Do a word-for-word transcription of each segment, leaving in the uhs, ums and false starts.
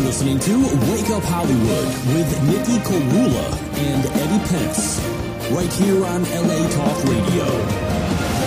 listening to Wake Up Hollywood with Nikki Korula and Eddie Pence, right here on L A Talk Radio.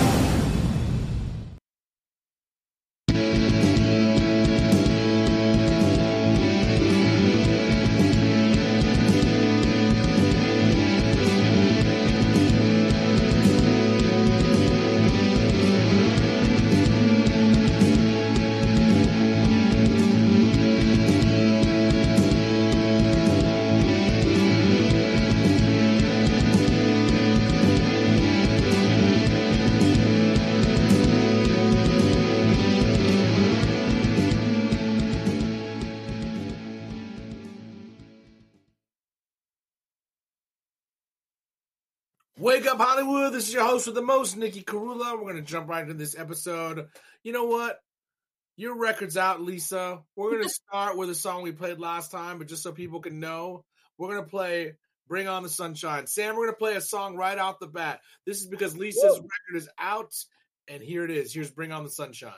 Wake Up Hollywood, this is your host with the most, Nikki Korula. We're going to jump right into this episode. You know what? Your record's out, Lisa. We're going to start with a song we played last time, but just so people can know, we're going to play Bring On the Sunshine. Sam, we're going to play a song right off the bat. This is because Lisa's Woo! record is out, and here it is. Here's Bring On the Sunshine.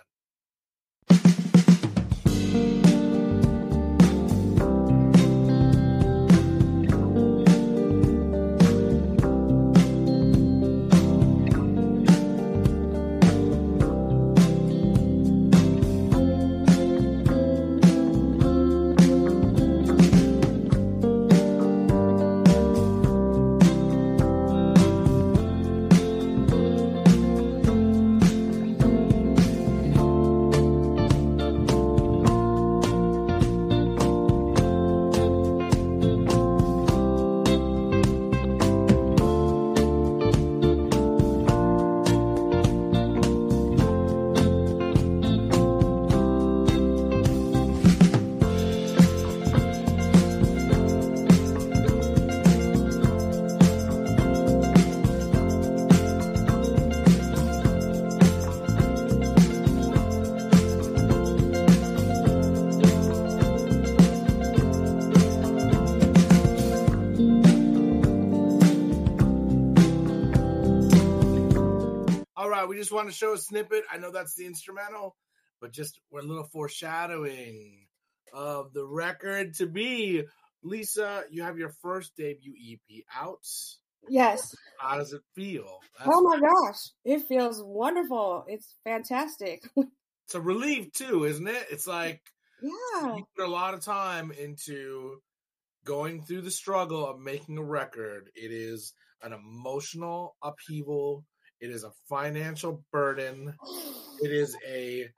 We just want to show a snippet. I know that's the instrumental, but just we're a little foreshadowing of the record to be. Lisa, you have your first debut E P out. Yes. How does it feel? That's oh my gosh. It feels wonderful. It's fantastic. It's a relief too, isn't it? It's like yeah. you put a lot of time into going through the struggle of making a record. It is an emotional upheaval. It is a financial burden. It is a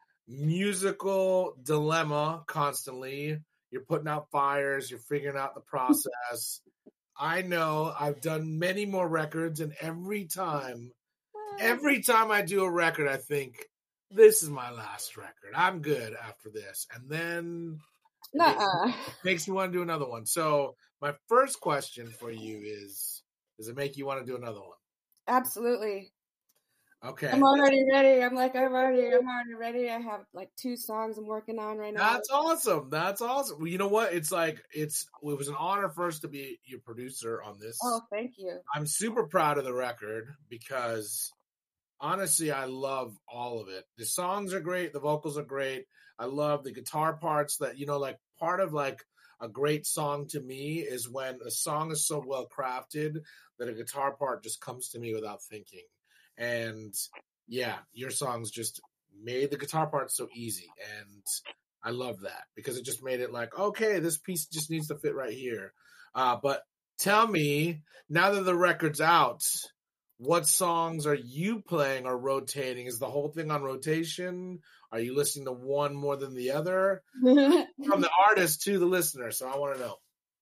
musical dilemma constantly. You're putting out fires. You're figuring out the process. I know I've done many more records, and every time, every time I do a record, I think, this is my last record. I'm good after this. And then it makes, me, makes me want to do another one. So my first question for you is, does it make you want to do another one? Absolutely. Okay. I'm already ready. I'm like, I'm already, I'm already ready. I have like two songs I'm working on right now. That's awesome. That's awesome. Well, you know what? It's like, it's, it was an honor first to be your producer on this. Oh, thank you. I'm super proud of the record because honestly, I love all of it. The songs are great. The vocals are great. I love the guitar parts that, you know, like part of like a great song to me is when a song is so well crafted that a guitar part just comes to me without thinking. And yeah, your songs just made the guitar part so easy. And I love that because it just made it like, okay, this piece just needs to fit right here. Uh, but tell me, now that the record's out, what songs are you playing or rotating? Is the whole thing on rotation? Are you listening to one more than the other? From the artist to the listener. So I want to know.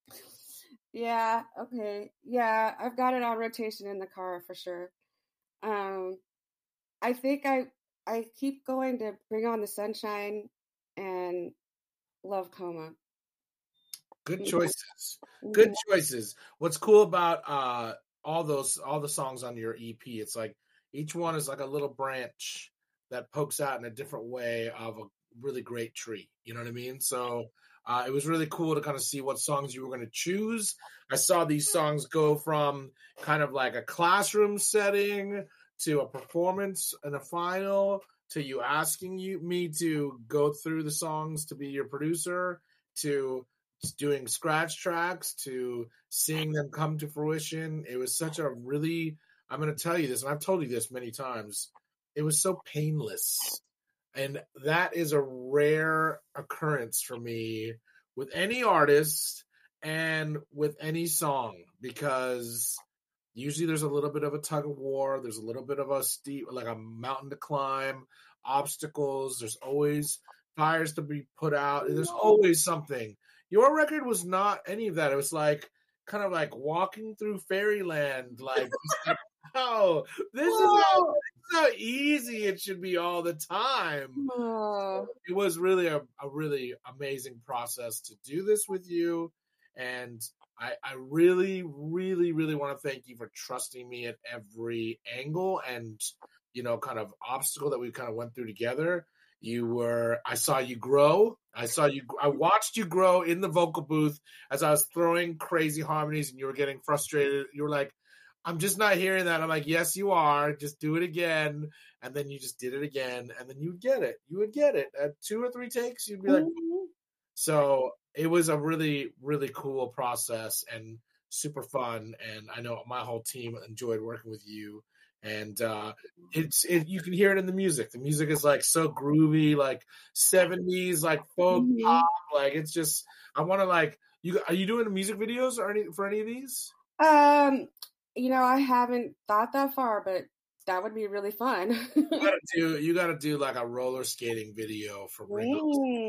Yeah. Okay. Yeah. I've got it on rotation in the car for sure. Um, I think I I keep going to Bring On the Sunshine and Love Coma. Good choices. Good choices. What's cool about uh all those all the songs on your E P? It's like each one is like a little branch that pokes out in a different way of a really great tree. You know what I mean? So uh, it was really cool to kind of see what songs you were going to choose. I saw these songs go from kind of like a classroom setting to a performance and a final to you asking you me to go through the songs to be your producer. to doing scratch tracks to seeing them come to fruition. It was such a really, I'm going to tell you this, and I've told you this many times, it was so painless. And that is a rare occurrence for me with any artist and with any song, because usually there's a little bit of a tug of war. There's a little bit of a steep, like a mountain to climb, obstacles. There's always fires to be put out. There's always something. Your record was not any of that. It was like kind of like walking through fairyland. Like, oh, this is, how, this is how easy it should be all the time. Whoa. It was really a, a really amazing process to do this with you. And I, I really, really, really want to thank you for trusting me at every angle and, you know, kind of obstacle that we kind of went through together. You were, I saw you grow. I saw you, I watched you grow in the vocal booth as I was throwing crazy harmonies and you were getting frustrated. You were like, I'm just not hearing that. I'm like, yes, you are. Just do it again. And then you just did it again. And then you would get it. You would get it. At two or three takes, you'd be like, mm-hmm. So it was a really, really cool process and super fun. And I know my whole team enjoyed working with you. And uh, it's it, you can hear it in the music. The music is like so groovy, like seventies, like folk mm-hmm. pop. Like it's just, I want to like you. Are you doing music videos or any for any of these? Um, you know, I haven't thought that far, but that would be really fun. you gotta do you gotta do like a roller skating video for Ringo.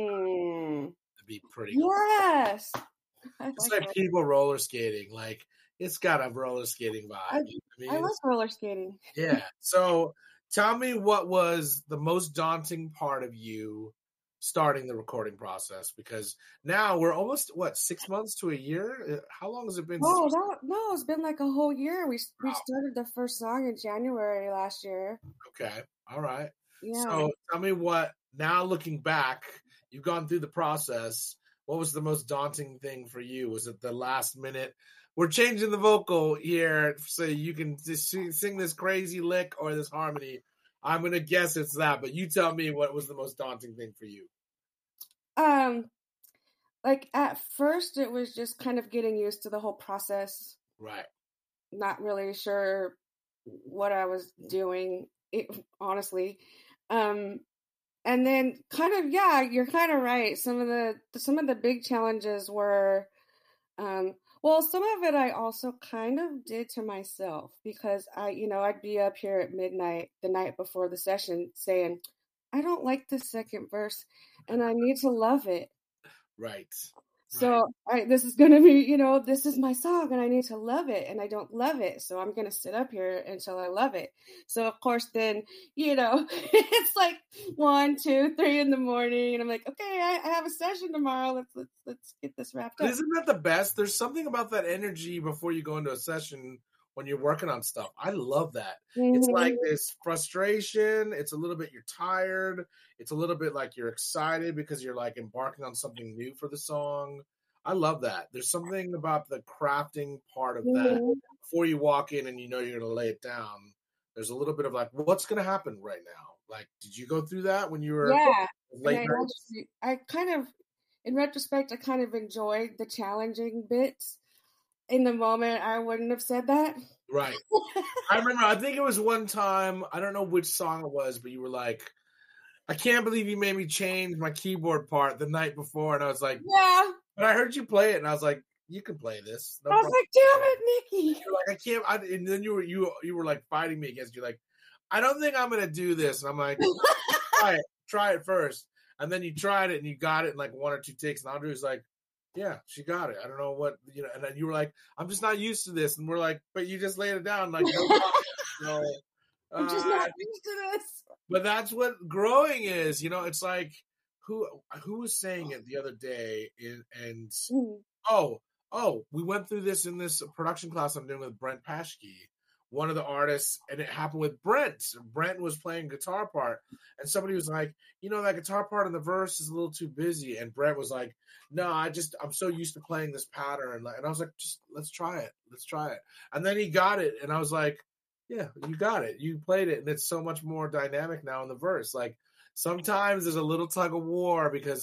Mm. That'd be pretty cool. Yes, it's like, like people roller skating, like. It's got a roller skating vibe. I, you know I, mean? I was roller skating. Yeah. So tell me what was the most daunting part of you starting the recording process? Because now we're almost, what, six months to a year? How long has it been? Oh, that, no, it's been like a whole year. We we started the first song in January last year. Okay. All right. Yeah. So tell me what, now looking back, you've gone through the process. What was the most daunting thing for you? Was it the last minute? We're changing the vocal here so you can just sing this crazy lick or this harmony. I'm going to guess it's that, but you tell me what was the most daunting thing for you. Um, like at first it was just kind of getting used to the whole process. Right. Not really sure what I was doing, it, honestly. Um, and then kind of, yeah, you're kind of right. Some of the, some of the big challenges were, um, well, some of it I also kind of did to myself because I, you know, I'd be up here at midnight the night before the session saying, I don't like the second verse and I need to love it. Right. So right. I, this is going to be, you know, this is my song and I need to love it and I don't love it. So I'm going to sit up here until I love it. So of course, then, you know, it's like one, two, three in the morning. And I'm like, okay, I, I have a session tomorrow. Let's, let's, let's get this wrapped up. Isn't that the best? There's something about that energy before you go into a session when you're working on stuff. I love that. Mm-hmm. It's like this frustration. It's a little bit, you're tired. It's a little bit like you're excited because you're like embarking on something new for the song. I love that. There's something about the crafting part of that mm-hmm. before you walk in and you know you're going to lay it down. There's a little bit of like, what's going to happen right now? Like, did you go through that when you were yeah. late I, actually, I kind of, in retrospect, I kind of enjoyed the challenging bits. In the moment, I wouldn't have said that. Right. I remember, I think it was one time, I don't know which song it was, but you were like, I can't believe you made me change my keyboard part the night before. And I was like, yeah. But I heard you play it, and I was like, you can play this. No I was problem. Like, damn it, Nikki. You're like, I can't. I, and then you were you you were like fighting me against. You're like, I don't think I'm gonna do this. And I'm like, try it, try it first. And then you tried it, and you got it in like one or two takes. And Andre was like, yeah, she got it. I don't know what, you know, and then you were like, I'm just not used to this. And we're like, but you just laid it down. Like, no problem. So, I'm just uh, not used to this. But that's what growing is, you know, it's like, who, who was saying it the other day in, and, mm. oh, oh, we went through this in this production class I'm doing with Brent Paschke, one of the artists, and it happened with Brent. Brent was playing guitar part, and somebody was like, you know, that guitar part in the verse is a little too busy. And Brent was like, no, I just, I'm so used to playing this pattern. And I was like, just, let's try it. Let's try it. And then he got it. And I was like, yeah, you got it. You played it. And it's so much more dynamic now in the verse. Like, sometimes there's a little tug of war because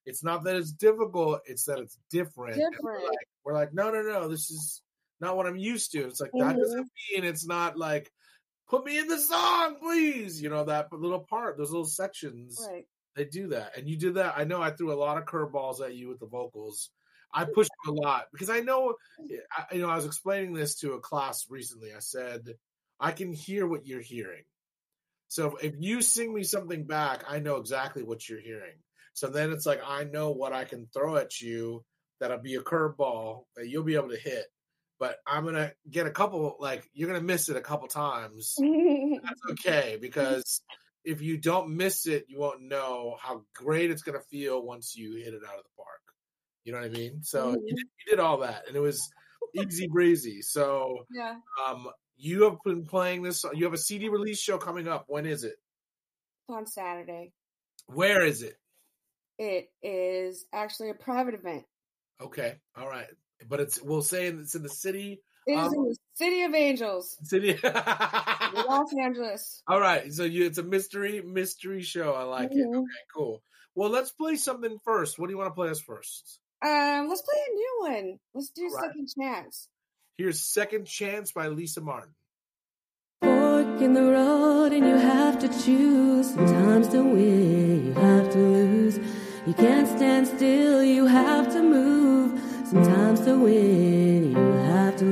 It's not that it's difficult; it's that it's different. And Different. We're like, we're like, no, no, no. This is not what I'm used to. It's like that Mhm. doesn't mean it's not like put me in the song, please. You know that little part, those little sections. Right. They do that, and you did that. I know I threw a lot of curveballs at you with the vocals. I pushed you a lot because I know, I, you know, I was explaining this to a class recently. I said, I can hear what you're hearing. So if, if you sing me something back, I know exactly what you're hearing. So then it's like, I know what I can throw at you that'll be a curveball that you'll be able to hit. But I'm going to get a couple, like, you're going to miss it a couple times. That's okay, because if you don't miss it, you won't know how great it's going to feel once you hit it out of the park. You know what I mean? So Mhm. you, did, you did all that, and it was easy breezy. So Yeah. um, you have been playing this. You have a C D release show coming up. When is it? On Saturday. Where is it? It is actually a private event. Okay, all right, but it's we'll say it's in the city. It is um, in the City of Angels, City. Los Angeles. All right, so you it's a mystery mystery show. I like it. Mhm. Okay, cool. Well, let's play something first. What do you want to play us first? Um, let's play a new one. Let's do All right. Second Chance. Here's Second Chance by Lisa Martin. Fork in the road and you have to choose. Sometimes to win, you have to lose. You can't stand still, you have to move. Sometimes to win, you have to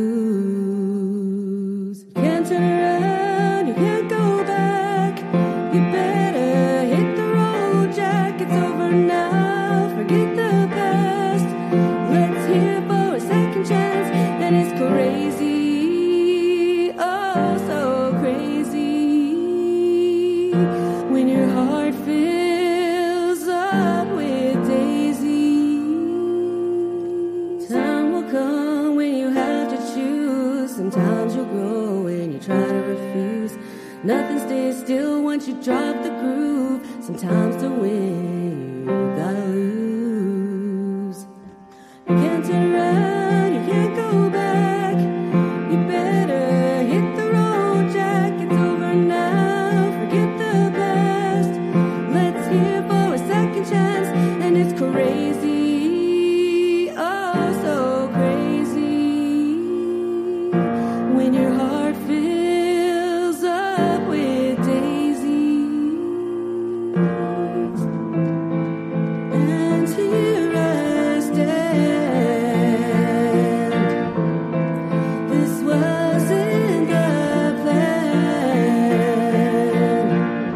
lose. You can't turn around, you can't go back. You better hit the road, Jack. It's over now, forget the past. Let's hear for a second chance, and it's crazy, oh so crazy. When your heart fills up with daisies. Time will come when you have to choose. Sometimes you'll grow when you try to refuse. Nothing stays still once you drop the groove. Sometimes to win, you gotta lose. You can't turn around, you can't go back. You better hit the road, Jack. It's over now, forget the past. Let's hear for a second chance, and it's crazy, oh so crazy. When your heart fills up with daisies. And here I stand. This wasn't the plan.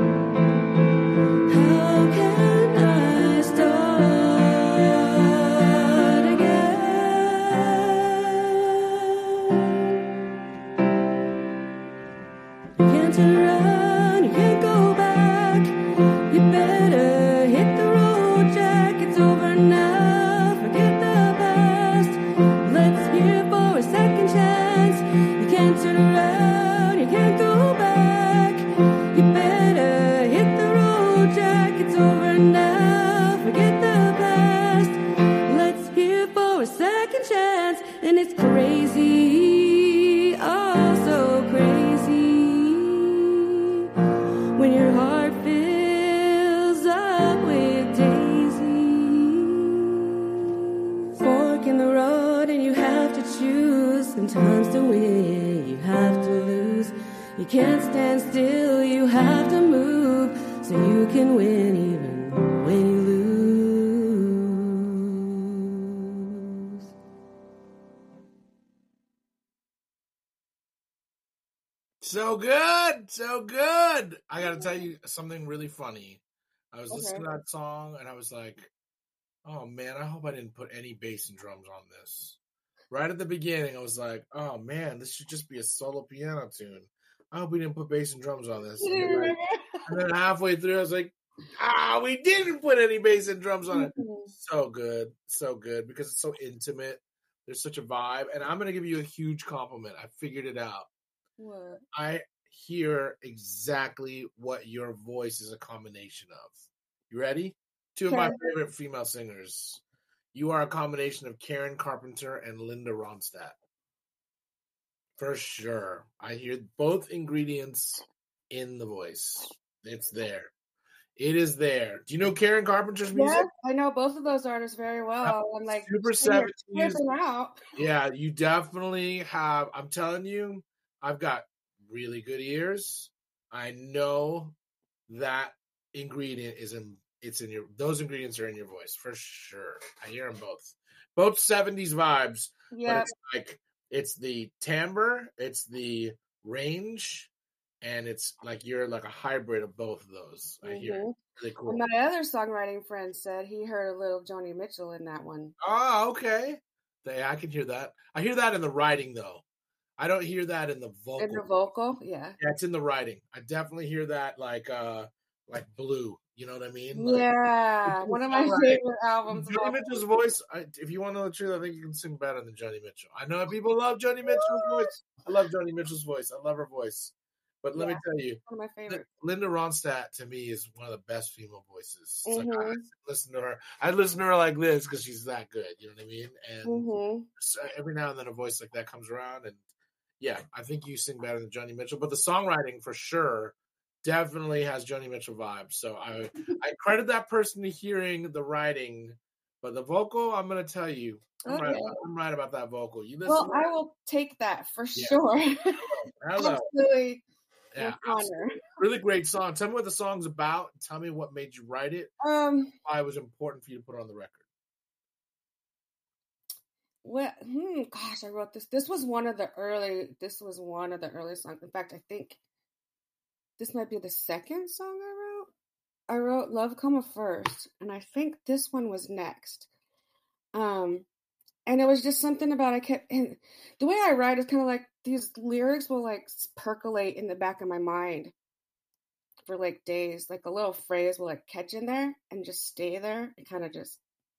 How can I start again? You can't turn around, you can't go back. You better hit the road, Jack. It's over now, forget the past. Let's hear for a second chance. You can't turn around, you can't go back. You better hit the road, Jack. It's over now, forget the past. Let's hear for a second chance, and it's crazy, oh so crazy. When your heart fills up with daisies. Fork in the road and you have to choose. Sometimes to win, you have to lose. You can't stand still, you have to move. So you can win even when you lose. So good, so good. I got to tell you something really funny. I was listening to Okay. that song and I was like, oh man, I hope I didn't put any bass and drums on this. Right at the beginning, I was like, oh man, this should just be a solo piano tune. I hope we didn't put bass and drums on this. You And didn't then, remember? and then halfway through, I was like, ah, we didn't put any bass and drums on it. Mhm. So good, so good, because it's so intimate. There's such a vibe. And I'm going to give you a huge compliment. I figured it out. What? I hear exactly what your voice is a combination of. You ready? Two of my Okay. favorite female singers. You are a combination of Karen Carpenter and Linda Ronstadt. For sure. I hear both ingredients in the voice. It's there. It is there. Do you know Karen Carpenter's music? Yes, I know both of those artists very well. I'm like, Super you're seventies. flipping out. Yeah, you definitely have. I'm telling you, I've got really good ears. I know that ingredient is in. It's in your. Those ingredients are in your voice for sure. I hear them both. Both seventies vibes. Yeah, But it's like it's the timbre, it's the range, and it's like you're like a hybrid of both of those. I hear it. Really cool. And my other songwriting friend said he heard a little Joni Mitchell in that one. Oh, okay. Yeah, I can hear that. I hear that in the writing though. I don't hear that in the vocal. In the vocal, yeah. Yeah, it's in the writing. I definitely hear that like uh like Blue. You know what I mean? Like, Yeah, one of my songwriting. favorite albums. of Joni all Mitchell's voice, I, if you want to know the truth, I think you can sing better than Joni Mitchell. I know people love Joni Mitchell's voice. I love Joni Mitchell's voice. I love her voice. But let Yeah, me tell you, one of my favorites. Linda Ronstadt to me is one of the best female voices. It's like, I Mhm. listen to her. I listen to her like this because she's that good. You know what I mean? And Mhm. so every now and then a voice like that comes around, and yeah, I think you sing better than Joni Mitchell. But the songwriting for sure definitely has Joni Mitchell vibes. So I I credit that person to hearing the writing, but the vocal, I'm gonna tell you, I'm, right, Okay. about, I'm right about that vocal. You listen. Well, to I that? will take that for Yeah. sure. Hello. Absolutely. Yeah, With honor. really great song. Tell me what the song's about. Tell me what made you write it. Um, Why it was important for you to put it on the record. well, hmm, gosh, I wrote this. This was one of the early. This was one of the early songs. In fact, I think this might be the second song I wrote. I wrote "Love Come First," and I think this one was next. Um, and it was just something about I kept. And the way I write is kind of like these lyrics will like percolate in the back of my mind for like days. Like a little phrase will like catch in there and just stay there and kind of just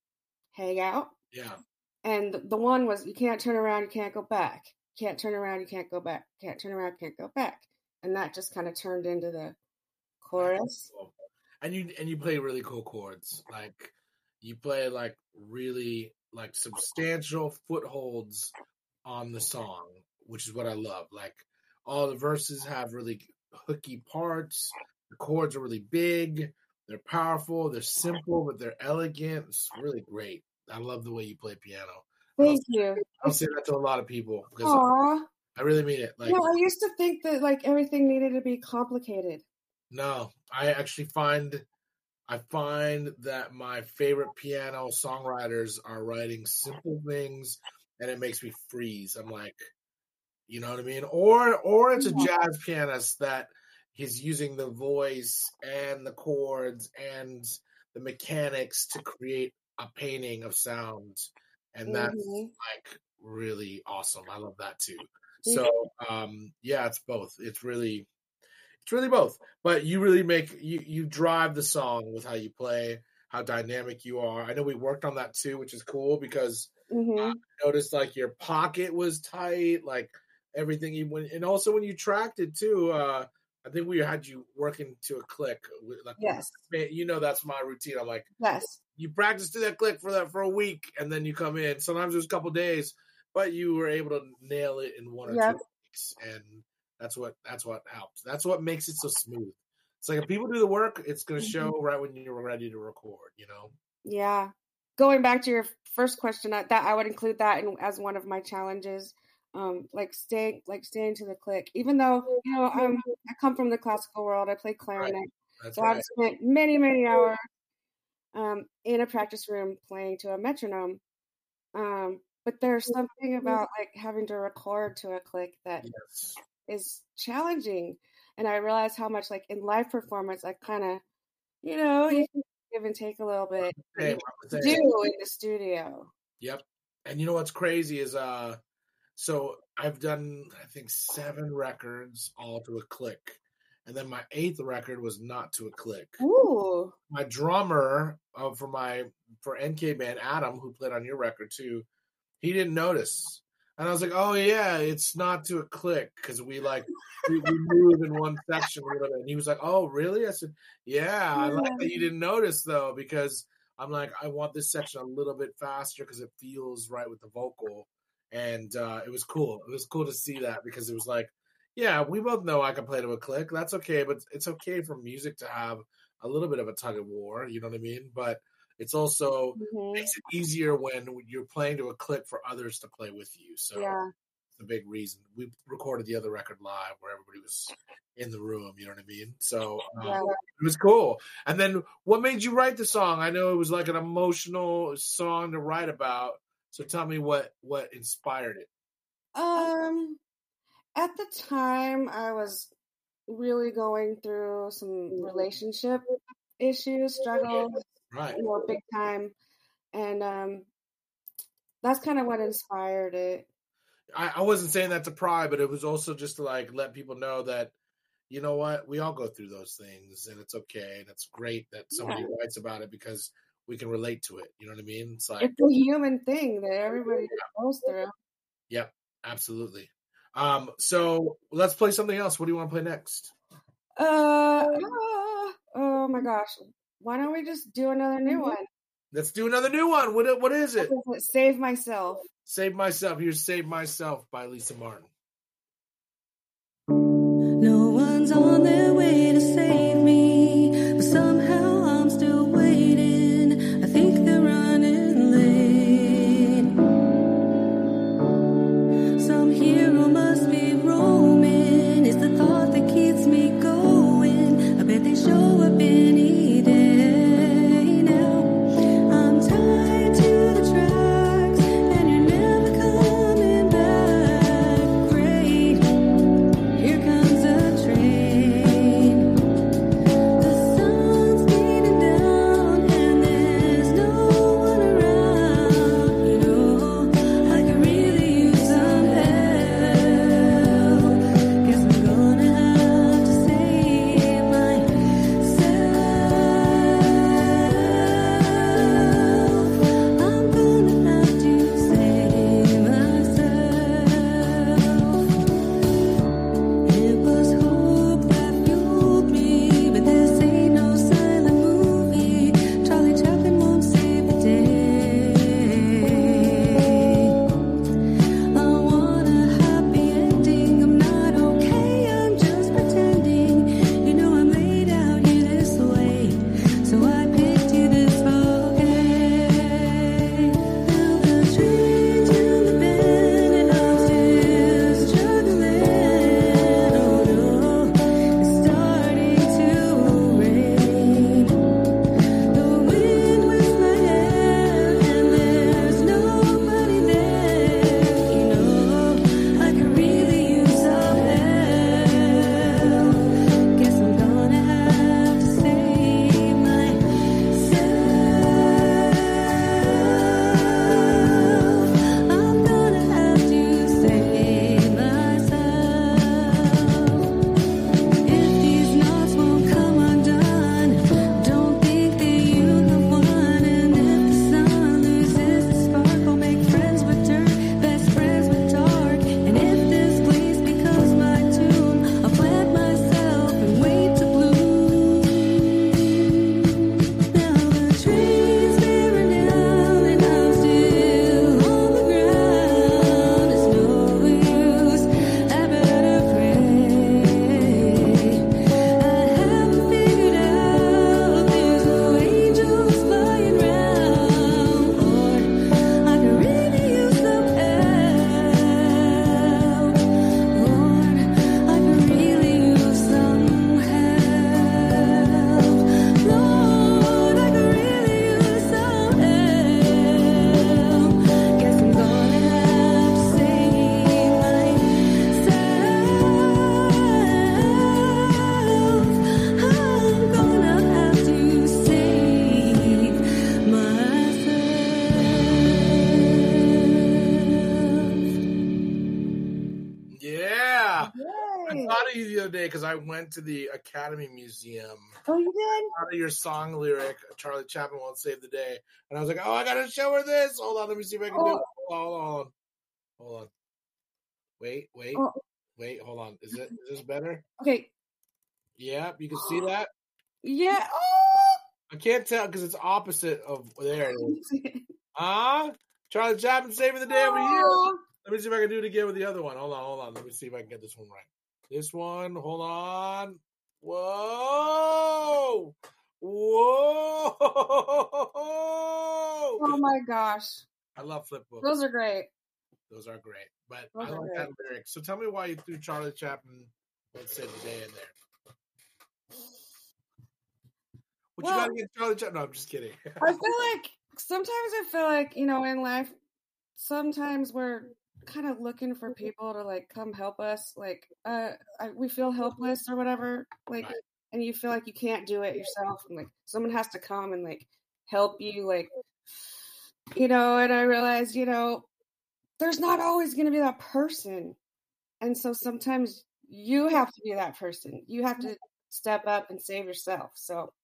hang out. Yeah. And the one was, you can't turn around, you can't go back. Can't turn around, you can't go back. Can't turn around, can't go back. And that just kind of turned into the chorus. And you and you play really cool chords. Like you play like really like substantial footholds on the song, which is what I love. Like all the verses have really hooky parts. The chords are really big. They're powerful. They're simple, but they're elegant. It's really great. I love the way you play piano. I Thank don't, you. I don't say that to a lot of people because Aw. I really mean it. Like, No, I used to think that like everything needed to be complicated. no, I actually find I find that my favorite piano songwriters are writing simple things, and it makes me freeze. I'm like, you know what I mean? Or or it's a jazz pianist that he's using the voice and the chords and the mechanics to create a painting of sounds, and that's Mhm. like really awesome. I love that too. So um yeah, it's both. It's really it's really both. But you really make you you drive the song with how you play, how dynamic you are. I know we worked on that too, which is cool because Mhm. I noticed like your pocket was tight, like everything you went, and also when you tracked it too. Uh, I think we had you working to a click. Like, Yes. you know, that's my routine. I'm like, Yes. you practice to that click for that for a week, and then you come in. Sometimes it was a couple days, but you were able to nail it in one or Yep. two weeks, and that's what that's what helps. That's what makes it so smooth. It's like if people do the work, it's going to show right when you're ready to record. You know. Yeah. Going back to your first question, I- that I would include that in, as one of my challenges. Um, like staying, like staying to the click. Even though you know, I'm, I come from the classical world. I play clarinet, That's so right. I've spent many, many hours um, in a practice room playing to a metronome. Um, but there's something about like having to record to a click that Yes. is challenging, and I realize how much like in live performance, I kind of, you know, you can give and take a little bit. Same, You I'm the do same. in the studio. Yep. And you know what's crazy is uh so I've done I think seven records all to a click. And then my eighth record was not to a click. Ooh. My drummer uh, for my for N K band, Adam, who played on your record too, he didn't notice. And I was like, oh yeah, it's not to a click because we like we, we move in one section or whatever. And he was like, oh really? I said, yeah, I like that you didn't notice though, because I'm like, I want this section a little bit faster because it feels right with the vocal. And uh, it was cool. It was cool to see that because it was like, Yeah, we both know I can play to a click. That's okay, but it's okay for music to have a little bit of a tug of war. You know what I mean? But it's also Mhm. makes it easier when you're playing to a click for others to play with you. So Yeah. it's a big reason. We recorded the other record live where everybody was in the room. You know what I mean? So um, Yeah. it was cool. And then what made you write the song? I know it was like an emotional song to write about. So tell me what what inspired it. Um, at the time, I was really going through some relationship issues, struggles, Right. you know, big time, and um, that's kind of what inspired it. I, I wasn't saying that to pry, but it was also just to like let people know that, you know what, we all go through those things and it's okay. And it's great that somebody Yeah. writes about it because we can relate to it. You know what I mean? It's like, It's a human thing that everybody goes through. yep, absolutely. Um, so let's play something else. What do you want to play next? Uh, ah, oh my gosh. Why don't we just do another new one? Let's do another new one. What what is it? What is it? Save Myself. Save Myself. Here's Save Myself by Lisa Martin. No one's on their way to save me, but somehow I'm still waiting. I think they're running late. Some hero must be roaming. It's the thought that keeps me going. I bet they show up any day now. I'm tied to the tracks, and you're never coming back. Great. Here comes a train. The sun's beating down and there's no one around. You know, I could really use some help. Guess I'm gonna have to save myself. I'm gonna have to save myself. It was hope that fueled me, but this ain't no silent movie. Charlie Chaplin won't save the day. I want a happy ending. I'm not okay, I'm just pretending. You know I'm laid out here this way, so I picked you this okay. Now the train's in the bend and I'm still struggling. Oh no, it's starting to rain. The wind whips my hair and there's nobody there. You know, I could really use some help. Guess I'm gonna have to save myself. I'm gonna have to save myself. If these knots won't come undone, don't think that you have won. And if the sun loses its spark, I'll make friends with dirt, best friends with dark. And if this place becomes my tomb, I'll plant myself and wait to bloom. Now the train's bearing down and I'm still on the ground. It's no use, I better pray. I haven't figured out there's no angels flying round. Lord, I could really use some help. Lord, I could really use some help. Lord, I could really use some help. Guess I'm gonna have to save myself. I'm gonna have to save myself. Yeah. I Yay. thought of you the other day because I went to the Academy Museum. Oh, you did? Out of your song lyric, Charlie Chaplin won't save the day. And I was like, oh, I gotta show her this. Hold on, let me see if I can do it. Hold on, hold on. Hold on. Wait, wait, Oh, wait, hold on. Is it is this better? okay. Yeah, you can see that? Yeah. Oh. I can't tell because it's opposite of there it is. Ah, Charlie Chaplin saving the day over here. Oh. Let me see if I can do it again with the other one. Hold on, hold on. Let me see if I can get this one right. This one, hold on. Whoa! Whoa! Oh my gosh. I love flip books. Those are great. Those are great. But Those I are like great. that lyric. So tell me why you threw Charlie Chaplin, Let's Save the Day in there. What Well- you gotta get Charlie Chaplin? No, I'm just kidding. I feel like sometimes I feel like, you know, in life, sometimes we're kind of looking for people to like come help us. Like, uh, I, we feel helpless or whatever. Like, Right. and you feel like you can't do it yourself. And like, someone has to come and like help you. Like, you know, and I realized, you know, there's not always going to be that person. And so sometimes you have to be that person. You have to step up and save yourself. So,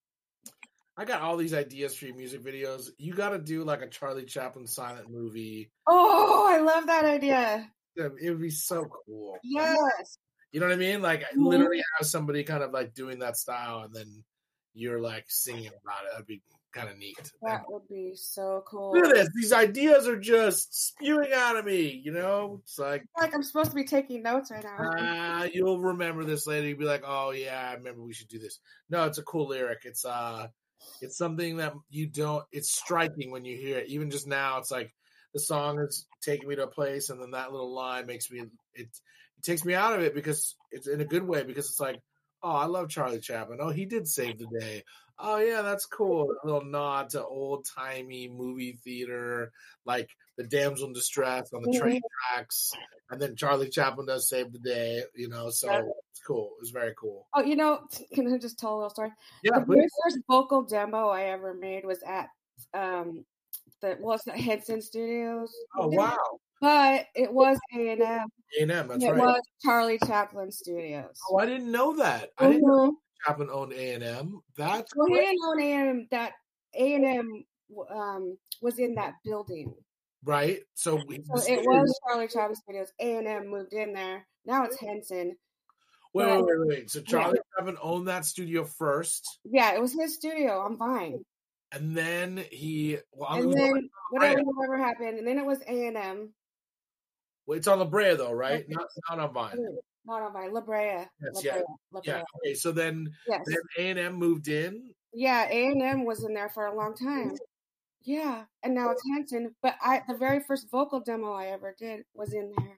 I got all these ideas for your music videos. You got to do like a Charlie Chaplin silent movie. oh, I love that idea. It would be so cool. Yes. You know what I mean? Like Mhm. literally have somebody kind of like doing that style, and then you're like singing about it. That'd be kind of neat. That would be so cool. Look at this. These ideas are just spewing out of me. You know, it's like Like I'm supposed to be taking notes right now. ah, you'll remember this later. You'll be like, oh yeah, I remember we should do this. No, it's a cool lyric. It's uh, it's something that you don't. It's striking when you hear it. Even just now, it's like the song is taking me to a place, and then that little line makes me. It, it takes me out of it because it's in a good way. Because it's like, oh, I love Charlie Chaplin. Oh, he did save the day. Oh yeah, that's cool. A little nod to old timey movie theater, like the damsel in distress on the Mhm. train tracks, and then Charlie Chaplin does save the day. You know, so Yeah. it's cool. It's very cool. Oh, you know, can I just tell a little story? Yeah, The very please. first vocal demo I ever made was at um the well, it's at Henson Studios. Oh wow, But it was A and M. A and M. That's It right. was Charlie Chaplin Studios. Oh, I didn't know that. I didn't know Mhm. Chaplin owned A and M. That's Well, he great. didn't own A and M. That A and M um was in that building. Right. So, we, So it was Charlie Chaplin Studios. A and M moved in there. Now it's Henson. Wait, wait, wait, wait. So Yeah. Charlie Chaplin owned that studio first, Yeah, it was his studio on Vine. and then he. Well, it And was- then whatever whatever happened, and then it was A and M. well, it's on La Brea though, right? Not not on Vine. Not on Vine, La Brea. Yes, La yeah, Brea. La Brea. Yeah. Okay. So then, Yes. then A and M moved in. Yeah, A and M was in there for a long time. Yeah, and now it's Henson. But I, the very first vocal demo I ever did was in there.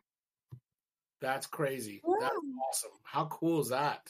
That's crazy. Yeah. That's awesome. How cool is that?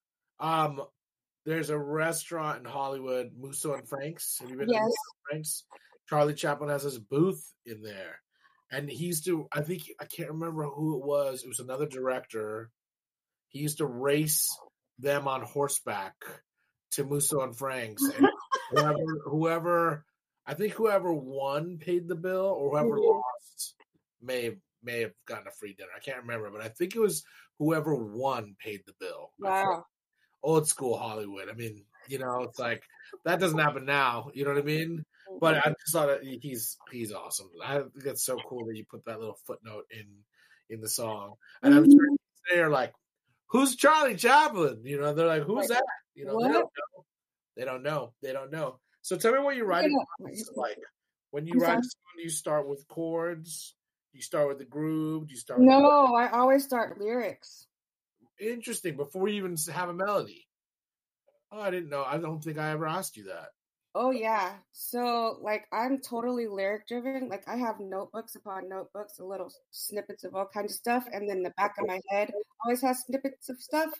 Um, there's a restaurant in Hollywood, Musso and Frank's. Have you been to Yes. Musso and Frank's? Charlie Chaplin has his booth in there, and he used to. I think I can't remember who it was. It was another director. He used to race them on horseback to Musso and Frank's, and whoever, whoever, I think whoever won paid the bill, or whoever Mhm. lost may have may have gotten a free dinner. I can't remember, but I think it was whoever won paid the bill. I think Wow. old school Hollywood. I mean, you know, it's like that doesn't happen now. You know what I mean? But I just thought that he's he's awesome. I think it's so cool that you put that little footnote in in the song. And I'm sure they're like, "Who's Charlie Chaplin?" You know, they're like, "Who's that?" You know, they What? don't know. They don't know. They don't know. So tell me what your writing Yeah. process is like. When you I'm write sorry? a song, do you start with chords? Do you start with the groove? Do you start with No, I always start lyrics. interesting before you even have a melody? Oh, I didn't know. I don't think I ever asked you that. Oh yeah. So like I'm totally lyric driven. Like I have notebooks upon notebooks of little snippets of all kinds of stuff, and then the back of my head always has snippets of stuff.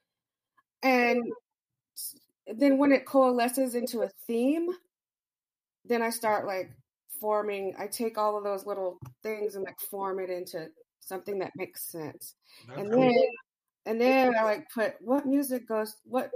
And s- then when it coalesces into a theme, then I start like forming. I take all of those little things and like form it into something that makes sense. That's And cool. then and then I like put what music goes what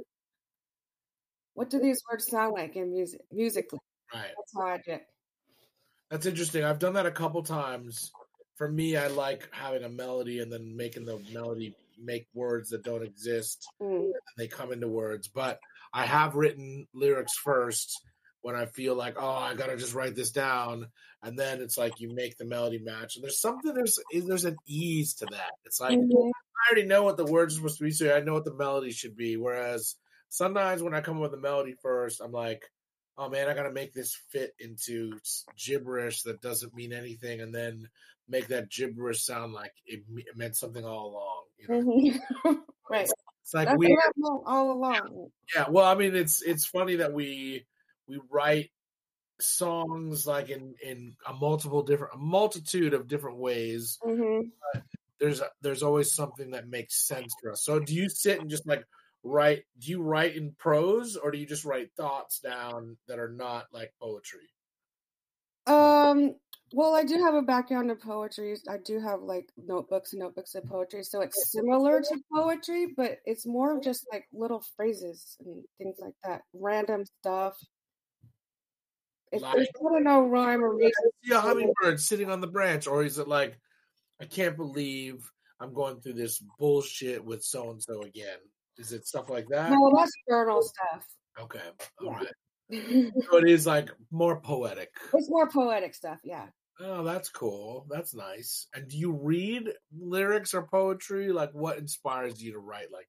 what do these words sound like in music musically. Right. That's how I do it. That's interesting. I've done that a couple times. For me, I like having a melody and then making the melody make words that don't exist, Mm. and they come into words. But I have written lyrics first when I feel like, oh, I gotta just write this down, and then it's like you make the melody match. And there's something there's there's an ease to that. It's like Mhm. I already know what the words are supposed to be, so I know what the melody should be. Whereas sometimes when I come up with the melody first, I'm like, oh man, I got to make this fit into gibberish that doesn't mean anything, and then make that gibberish sound like it, it meant something all along. You know? Mm-hmm. Right. It's, it's like That's we all along. Yeah, well, I mean, it's it's funny that we we write songs like in in a multiple different a multitude of different ways. Mm-hmm. But there's there's always something that makes sense to us. So, do you sit and just like write? Do you write in prose, or do you just write thoughts down that are not like poetry? Um. Well, I do have a background in poetry. I do have like notebooks and notebooks of poetry, so it's similar to poetry, but it's more of just like little phrases and things like that, random stuff. It's, Like, there's kind of no rhyme or reason. see a hummingbird sitting on the branch, or is it like, I can't believe I'm going through this bullshit with so and so again? Is it stuff like that? No, that's journal stuff. Okay, all Yeah. right. So it is like more poetic. It's more poetic stuff, yeah. Oh, that's cool. That's nice. And do you read lyrics or poetry? Like, what inspires you to write like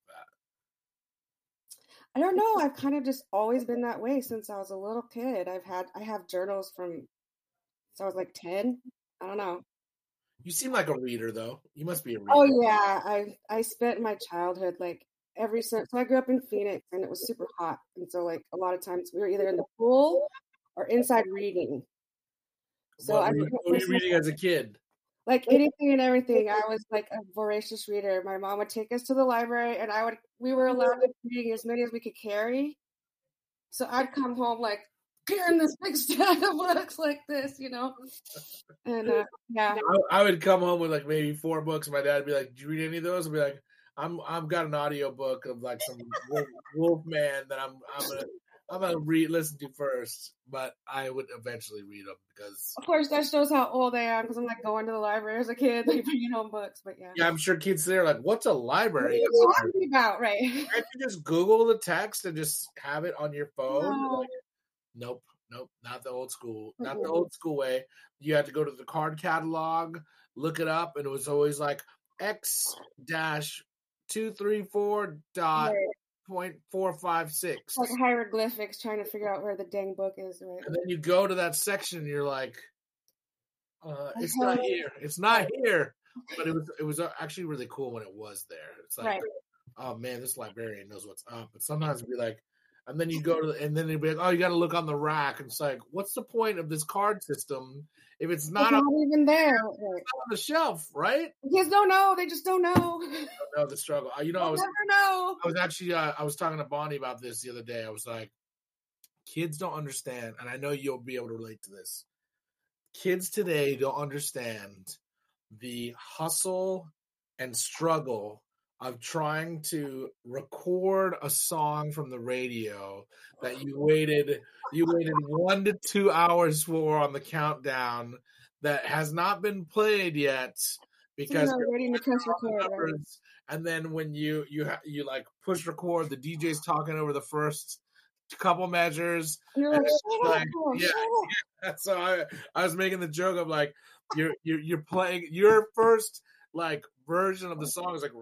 that? I don't know. I've kind of just always been that way since I was a little kid. I've had I have journals from since I was like ten. I don't know. You seem like a reader, though. You must be a reader. Oh yeah, I I spent my childhood like every so I grew up in Phoenix and it was super hot, and so like a lot of times we were either in the pool or inside reading. So what I were you, what were you reading as a kid? like anything and everything. I was like a voracious reader. My mom would take us to the library, and I would we were allowed to read as many as we could carry. So I'd come home like carrying this big stack of books like this, you know. And uh, yeah, I, I would come home with like maybe four books, and my dad would be like, "Did you read any of those?" I'd be like, "I'm I've got an audio book of like some wolf, wolf man that I'm I'm gonna I'm gonna read listen to first." But I would eventually read them because, of course, that shows how old I am because I'm like going to the library as a kid, like bringing home books. But yeah, yeah, I'm sure kids there are like, "What's a library?" What are you talking about, right? Can't you just Google the text and just have it on your phone? No. Like, nope, nope, not the old school, not the Mm-mm. old school way. You had to go to the card catalog, look it up, and it was always like X dash two three four dot Right. point four five six. Like hieroglyphics, trying to figure out where the dang book is, right? And then you go to that section, and you're like, uh, "It's not Okay. here. It's not here." But it was it was actually really cool when it was there. It's like, Right. oh man, this librarian knows what's up. But sometimes it'd be like, and then you go to, and then they'd be like, oh, you got to look on the rack. And it's like, what's the point of this card system if it's It's not, not on, even there. Right. on the shelf, right? Kids don't know. They just don't know. No, the struggle. Uh, You know, I They'll was, never know. I was actually, uh, I was talking to Bonnie about this the other day. I was like, kids don't understand, and I know you'll be able to relate to this. Kids today don't understand the hustle and struggle of trying to record a song from the radio that you waited you waited one to two hours for on the countdown that has not been played yet because You know, waiting to press record, right? numbers, and then when you you ha- you like push record, the D J's talking over the first couple measures. And you're And like, it's shut up, like, bro, yeah, shut up. so I, I was making the joke of like you're you're you're playing your first like version of the song is like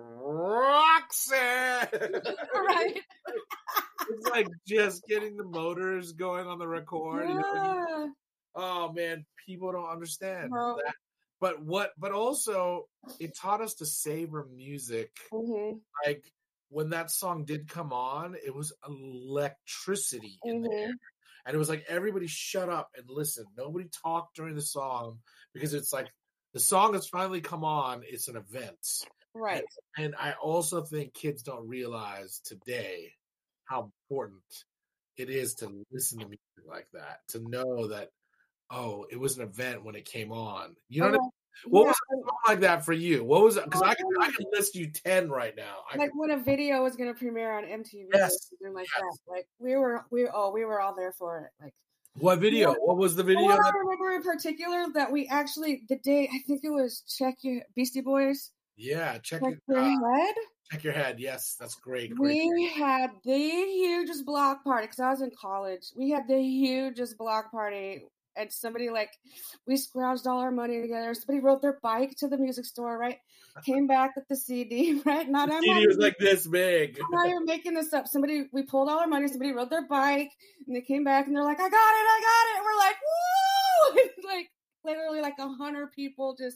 Roxanne. Right. It's like just getting the motors going on the record. You know, and you- Yeah. oh man, people don't understand No. that. But what? But also, it taught us to savor music. Mhm. Like when that song did come on, it was electricity in the air. Mhm. And it was like everybody shut up and listen. Nobody talked during the song because it's like the song has finally come on. It's an event. Right. And I also think kids don't realize today how important it is to listen to music like that, to know that, oh, it was an event when it came on. You know what I mean? What Yeah. was a song like that for you? What was it? Because I can I can list you ten right now. I Like can, when a video was gonna premiere on M T V Yes, or something like yes. that. Like we were we oh we were all there for it. Like what video? What was the the video? one I That, remember in particular that we actually the day I think it was Check Your Beastie Boys. yeah, check Check your Your uh, Head. check your head. Yes, that's great. Great. We had the hugest block party because I was in college. We had the hugest block party and somebody like we scrounged all our money together. Somebody rode their bike to the music store, right? Came back with the C D, right? Not the I'm C D not, was like this big. I'm not even making this up. Somebody we pulled all our money. Somebody rode their bike, and they came back and they're like, "I got it, I got it." And we're like, "Woo!" And like literally like a hundred people just.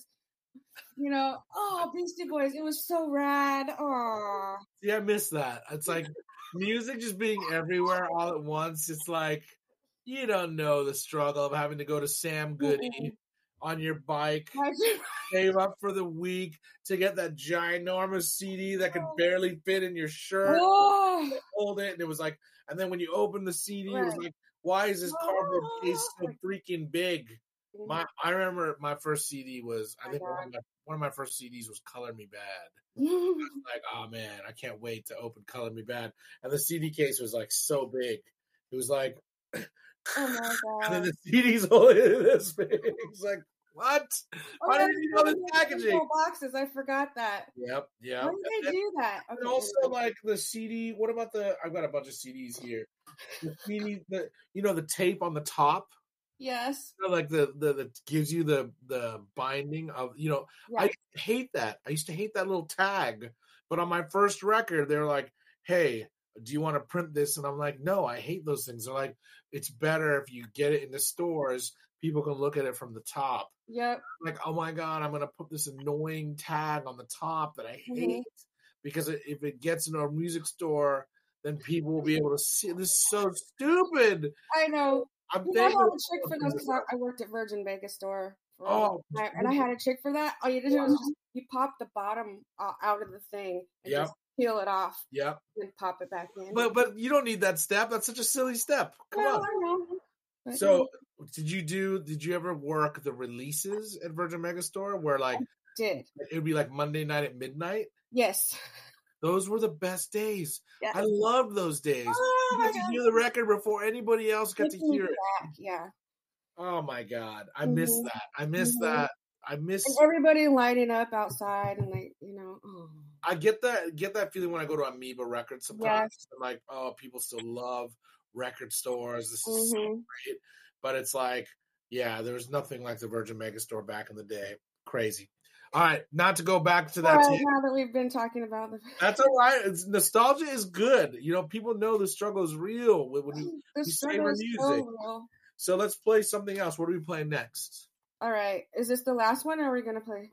You know, oh, Beastie Boys, it was so rad. Oh, yeah, I miss that. It's like music just being everywhere all at once. It's like you don't know the struggle of having to go to Sam Goody mm-hmm. on your bike, save up for the week to get that ginormous C D that could barely fit in your shirt. Oh. Hold it, and it was like, and then when you open the C D, right. It was like, why is this cardboard case so freaking big? My, I remember my first C D was, I think one of, my, one of my first C Ds was Color Me Bad. I was like, oh man, I can't wait to open Color Me Bad. And the C D case was like so big. It was like, oh my God. And then the C D's only this big. It's like, what? Why oh, did you know this packaging? Boxes, I forgot that. Yep, yep. How did they and, do that? Okay. And also, like the C D. What about the? I've got a bunch of C Ds here. The C D, the you know, the tape on the top. Yes. You know, like the, the the gives you the the binding of you know yeah. I hate that. I used to hate that little tag. But on my first record, they're like, "Hey, do you want to print this?" And I'm like, "No, I hate those things." They're like, "It's better if you get it in the stores. People can look at it from the top." Yep. I'm like, oh my God, I'm gonna put this annoying tag on the top that I hate mm-hmm. because if it gets into a music store, then people will be able to see. This is so stupid. I know. I'm you know, I had a trick for those because I worked at Virgin Vegas store. For oh, time, and I had a trick for that. All you did wow. was just you pop the bottom uh, out of the thing and yep. just peel it off. Yep. And pop it back in. But but you don't need that step. That's such a silly step. Come well, on. I know. But so yeah. did you do? Did you ever work the releases at Virgin Megastore where like I did it would be like Monday night at midnight? Yes. Those were the best days. Yes. I loved those days. Oh, you got to hear the record before anybody else got to hear it. Back. Yeah. Oh my God. I miss mm-hmm. that. I miss mm-hmm. that. I miss and everybody lining up outside and like, you know. Oh. I get that get that feeling when I go to Amoeba Records sometimes. Yes. I'm like, oh, people still love record stores. This is mm-hmm. so great. But it's like, yeah, there was nothing like the Virgin Megastore back in the day. Crazy. All right, not to go back to that. All right, now that we've been talking about the that's all right. It's, nostalgia is good. You know, people know the struggle is real when you, the you savor music. So, so let's play something else. What are we playing next? All right, is this the last one, or are we gonna play?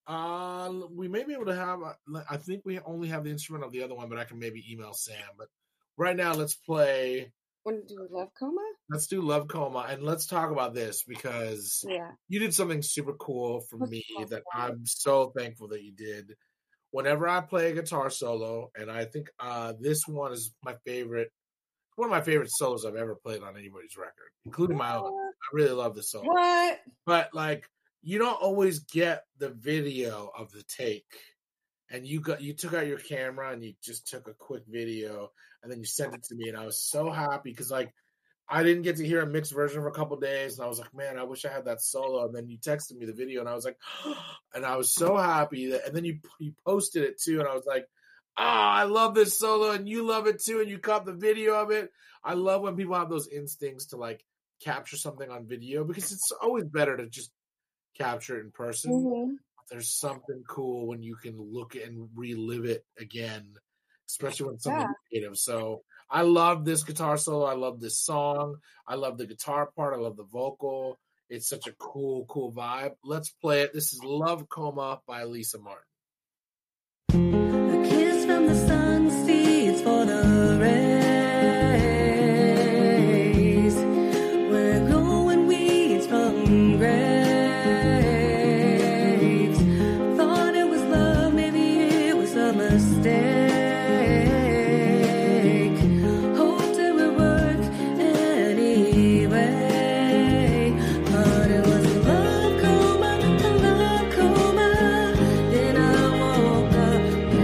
Uh, we may be able to have. I think we only have the instrument of the other one, but I can maybe email Sam. But right now, let's play. Want to do Love Coma? Let's do Love Coma, and let's talk about this because yeah. you did something super cool for me that I'm so thankful that you did. Whenever I play a guitar solo, and I think uh, this one is my favorite, one of my favorite solos I've ever played on anybody's record, including my own. I really love this solo. What? But like, you don't always get the video of the take. And you got you took out your camera and you just took a quick video and then you sent it to me and I was so happy because like I didn't get to hear a mixed version for a couple of days and I was like, man, I wish I had that solo. And then you texted me the video and I was like, and I was so happy that. And then you you posted it too and I was like, oh, I love this solo and you love it too and you caught the video of it. I love when people have those instincts to like capture something on video because it's always better to just capture it in person. Mm-hmm. There's something cool when you can look and relive it again, especially when it's something yeah. creative. So I love this guitar solo. I love this song. I love the guitar part. I love the vocal. It's such a cool, cool vibe. Let's play it. This is Love Coma by Lisa Martin. A kiss from the sun seeds for the rays. We're growing weeds from graves. Mistake. Hoped it would work anyway, but it was a love coma, a love coma. Then I woke up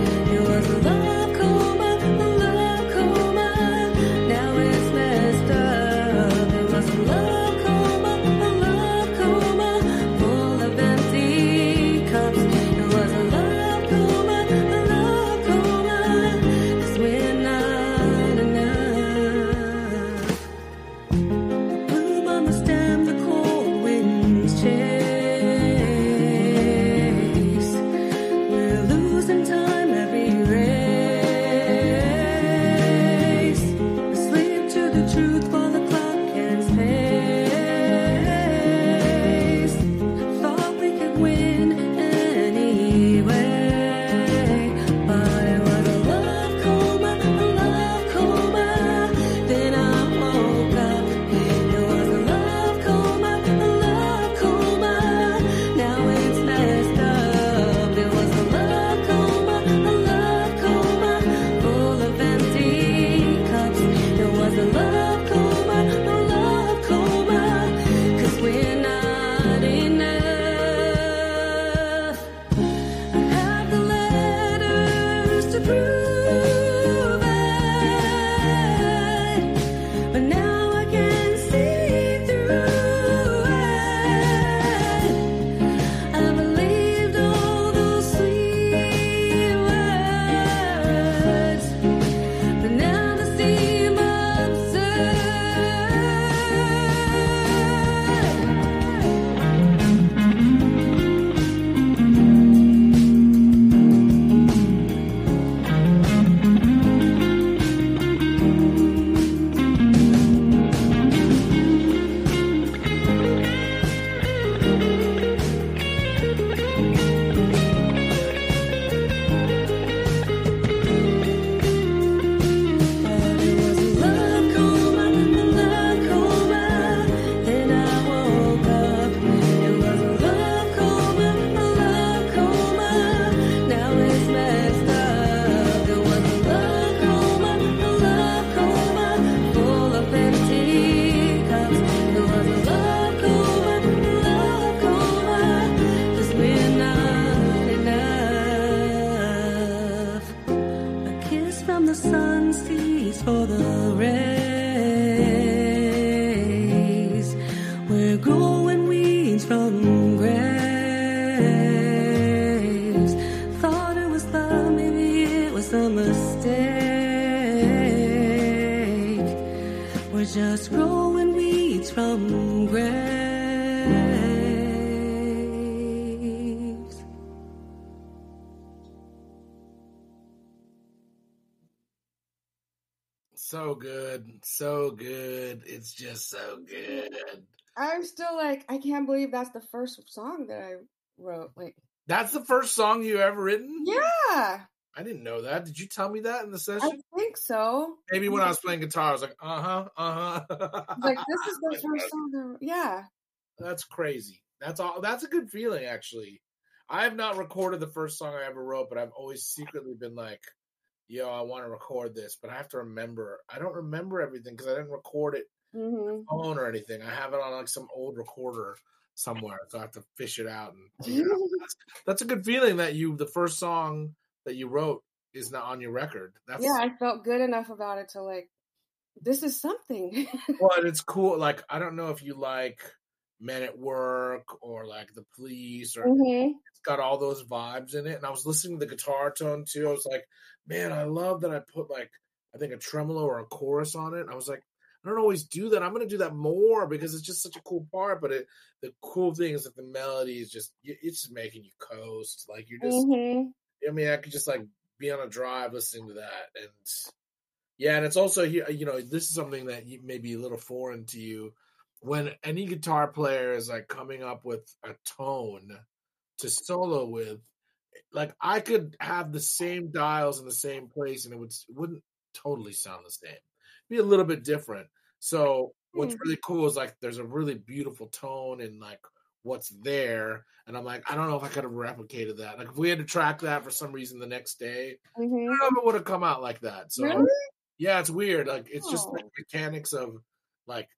We're just growing weeds from graves. So good. So good. It's just so good. I'm still like, I can't believe that's the first song that I wrote. Like, That's the first song you ever written? yeah, I didn't know that. Did you tell me that in the I session? think so. Maybe when I was playing guitar, I was like, uh-huh, uh-huh. Like, this is the first song that, yeah. That's crazy. That's all. That's a good feeling, actually. I have not recorded the first song I ever wrote, but I've always secretly been like, yo, I want to record this, but I have to remember. I don't remember everything because I didn't record it Mm-hmm. on my phone or anything. I have it on like some old recorder somewhere, so I have to fish it out and figure it out. That's, that's a good feeling that you, the first song that you wrote is not on your record. That's Yeah, I felt good enough about it to like, this is something. Well, it's cool. Like, I don't know if you like Men at Work or like The Police, or Mm-hmm. it's got all those vibes in it. And I was listening to the guitar tone too. I was like, man, I love that I put like, I think a tremolo or a chorus on it. And I was like, I don't always do that. I'm going to do that more because it's just such a cool part. But it, the cool thing is that the melody is just, it's just making you coast. Like, you're just, Mm-hmm. I mean, I could just like be on a drive listening to that. And yeah, and it's also, you know, this is something that may be a little foreign to you. When any guitar player is like coming up with a tone to solo with, like I could have the same dials in the same place and it would it wouldn't totally sound the same. It'd be a little bit different. So what's Hmm. really cool is like there's a really beautiful tone in like what's there, and I'm like, I don't know if I could have replicated that. Like if we had to track that for some reason the next day, I Mm-hmm. don't know if it would have come out like that. So Really? yeah, it's weird. Like it's just Oh. like mechanics of like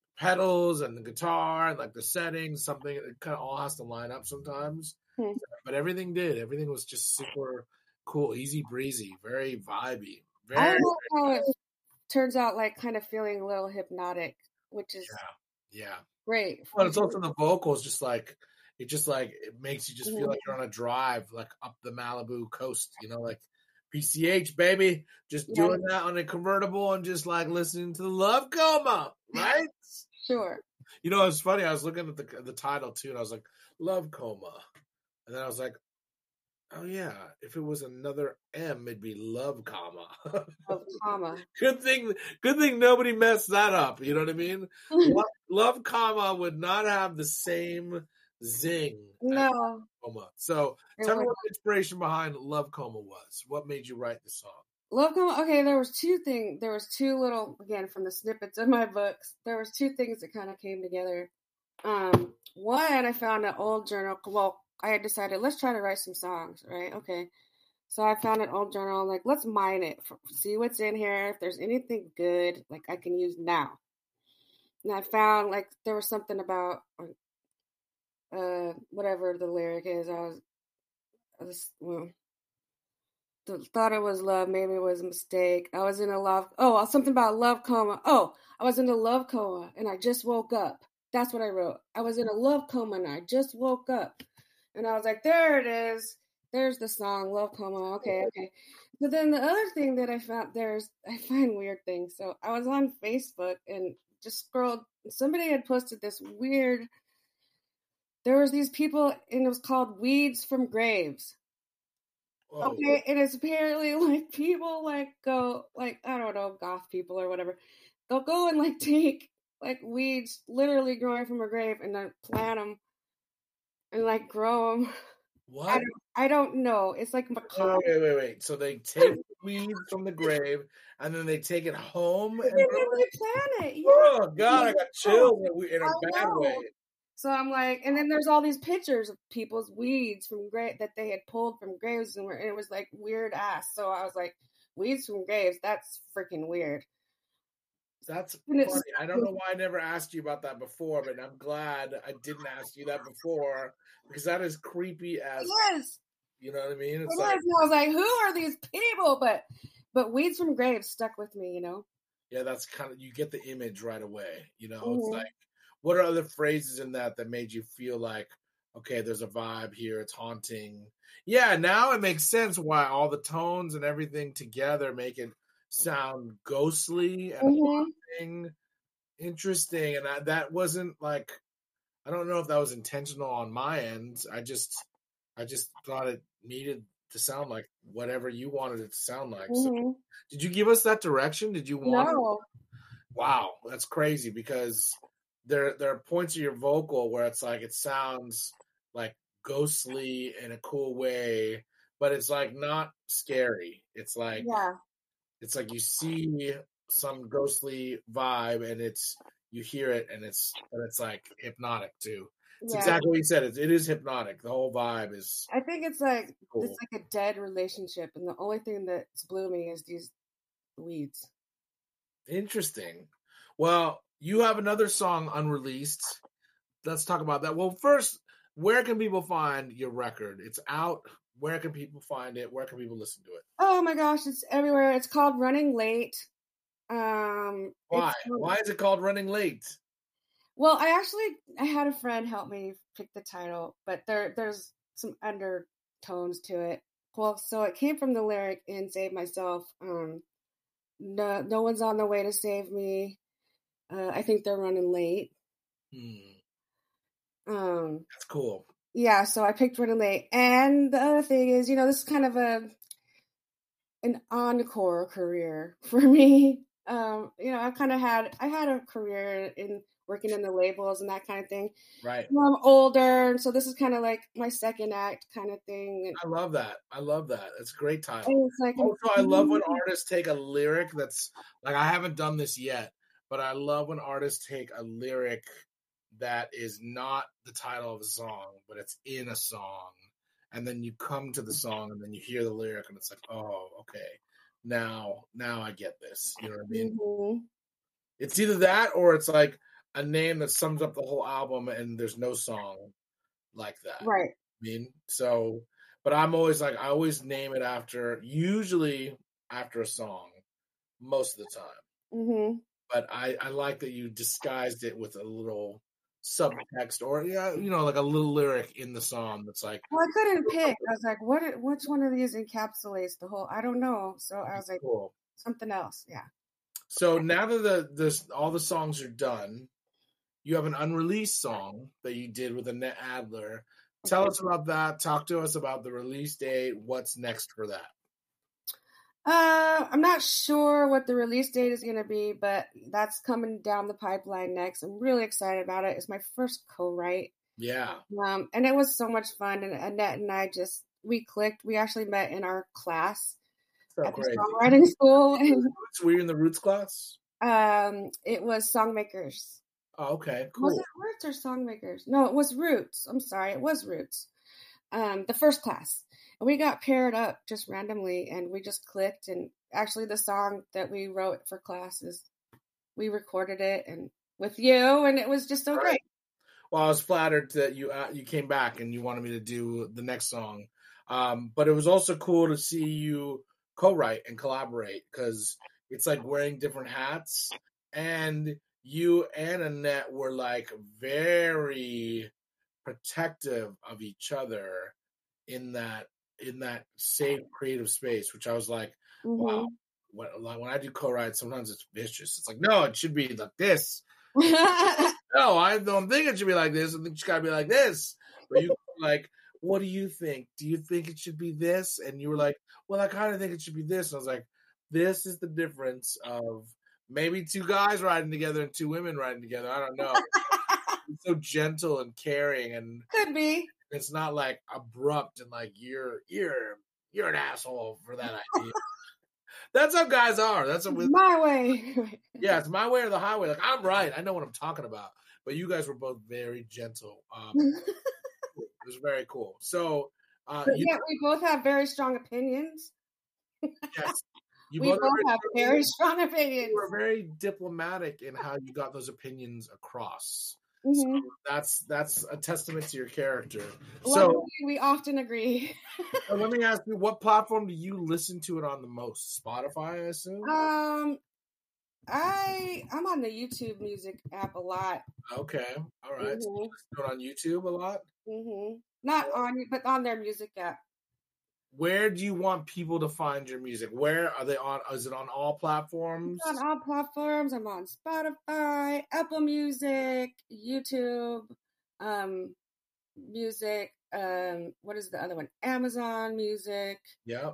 pedals and the guitar and like the settings, something it kind of all has to line up sometimes. Hmm. But everything did. Everything was just super cool, easy breezy, very vibey. I Very like how it turns out like kind of feeling a little hypnotic, which is yeah. Yeah. great. But it's also the vocals, just like it just like it makes you just feel like you're on a drive, like up the Malibu coast, you know, like P C H baby, just Yeah. doing that on a convertible and just like listening to the Love Coma, right? Sure. You know, it's funny. I was looking at the the title too, and I was like, Love Coma, and then I was like, oh yeah, if it was another M, it'd be Love Comma. Of comma. Good thing, good thing nobody messed that up. You know what I mean? Love, Love Comma would not have the same zing. as No. Coma. So It tell me would- what the inspiration behind Love Coma was. What made you write the song? Love Coma. Okay, there was two things. There was two little, again, from the snippets of my books. There was two things that kind of came together. Um, one, I found an old journal. Well, I had decided let's try to write some songs, right? Okay, so I found an old journal. Like, let's mine it, for, see what's in here. If there's anything good, like I can use now. And I found like there was something about, uh, whatever the lyric is. I was, I was well. Thought it was love, maybe it was a mistake. I was in a love, oh, something about love coma. Oh, I was in a love coma and I just woke up. That's what I wrote. I was in a love coma and I just woke up. And I was like, there it is. There's the song, Love Coma. Okay, okay. But then the other thing that I found, there's, I find weird things. So I was on Facebook and just scrolled. Somebody had posted this weird, there was these people and it was called Weeds from Graves. Oh, Okay, and it's apparently like people like go like I don't know, goth people or whatever. They'll go and like take like weeds, literally growing from a grave, and then plant them and like grow them. I what? don't, I don't know. It's like Wait, macabre. wait, wait, wait. So they take weeds from the grave and then they take it home. And And then they plant it. Yeah. oh God, I got chills in a, in a I bad know. way. So I'm like, and then there's all these pictures of people's weeds from grave that they had pulled from graves, and, were, and it was like weird ass. So I was like, weeds from graves, that's freaking weird. That's And funny. it's- I don't know why I never asked you about that before, but I'm glad I didn't ask you that before because that is creepy as Yes, you know what I mean. it It's is. like And I was like, who are these people? But but weeds from graves stuck with me, you know. yeah, that's kind of you get the image right away. You know, it's Mhm. like what are other phrases in that that made you feel like okay, there's a vibe here. It's haunting. Yeah, now it makes sense why all the tones and everything together make it sound ghostly and Mhm. haunting. Interesting. And I, that wasn't like, I don't know if that was intentional on my end. I just, I just thought it needed to sound like whatever you wanted it to sound like. Mm-hmm. So, did you give us that direction? Did you want? No. Wow, that's crazy because there there are points of your vocal where it's like it sounds like ghostly in a cool way, but it's like not scary. It's like Yeah. it's like you see some ghostly vibe and it's you hear it and it's and it's like hypnotic too. It's Yeah. exactly what you said. It, it is hypnotic. The whole vibe is I think it's like cool. it's like a dead relationship, and the only thing that's blooming is these weeds. Interesting. Well, you have another song unreleased. Let's talk about that. Well, first, where can people find your record? It's out. Where can people find it? Where can people listen to it? Oh my gosh, it's everywhere. It's called Running Late. Um, Why? it's- Why is it called Running Late? Well, I actually I had a friend help me pick the title, but there there's some undertones to it. Well, so it came from the lyric in Save Myself. Um, no, no one's on the way to save me. Uh, I think they're running late. Hmm, Um, that's cool. yeah, so I picked Running Late. And the other thing is, you know, this is kind of a an encore career for me. Um, you know, I've kind of had I had a career in working in the labels and that kind of thing. Right. You know, I'm older, and so this is kind of like my second act kind of thing. And, I love that. I love that. It's a great title. and it's like, Also, I love when artists take a lyric that's like I haven't done this yet, but I love when artists take a lyric that is not the title of a song, but it's in a song, and then you come to the song and then you hear the lyric and it's like, oh, okay, now now I get this. You know what I mean? Mhm. It's either that or it's like a name that sums up the whole album and there's no song like that. Right. I mean, so, but I'm always like, I always name it after, usually after a song, most of the time. hmm But I, I like that you disguised it with a little subtext or, yeah, you know, like a little lyric in the song that's like, Well, I couldn't pick. I was like, what? Which one of these encapsulates the whole? I don't know. So I was like, cool. something else. Yeah. So now that the this all the songs are done, you have an unreleased song that you did with Annette Adler. Tell us about that. Talk to us about the release date. What's next for that? Uh, I'm not sure what the release date is going to be, but that's coming down the pipeline next. I'm really excited about it. It's my first co-write. Yeah. Um, and it was so much fun. And Annette and I just, we clicked. We actually met in our class So at the great. songwriting school. And Were you in the Roots class? um, it was Songmakers. Oh, okay, Was cool. it Roots or Songmakers? No, it was Roots. I'm sorry. It was Roots. Um, the first class. And we got paired up just randomly and we just clicked. And actually the song that we wrote for classes, we recorded it and with you, and it was just so Right. great. Well, I was flattered that you uh, you came back and you wanted me to do the next song. Um, but it was also cool to see you co-write and collaborate because it's like wearing different hats. And you and Annette were like very protective of each other in that in that safe creative space, which I was like, Mhm. wow. When, like, when I do co-write, sometimes it's vicious. It's like, no, it should be like this. No, I don't think it should be like this. I think it should gotta be like this. But you were like, what do you think? Do you think it should be this? And you were like, well, I kind of think it should be this. And I was like, this is the difference of maybe two guys riding together and two women riding together. I don't know. It's so gentle and caring, and Could be. it's not like abrupt and like you're you're you're an asshole for that idea. That's how guys are. That's what we, My way. yeah, it's my way or the highway. Like I'm right. I know what I'm talking about. But you guys were both very gentle. Um, it was very cool. So, uh, But you, yet we both have very strong opinions. yes, you We both, both are have very strong opinions. you were very diplomatic in how you got those opinions across. Mhm. So that's that's a testament to your character. So, Luckily, we often agree. so let me ask you, what platform do you listen to it on the most? Spotify, I assume. Um, I I'm on the YouTube Music app a lot. Okay, all right. So Mhm. you listen to it on YouTube a lot. hmm Not on, but on their music app. where do you want people to find your music? Where are they on? Is it on all platforms? It's on all platforms. I'm on Spotify, Apple Music, YouTube, um, Music. Um, what is the other one? Amazon Music. Yep.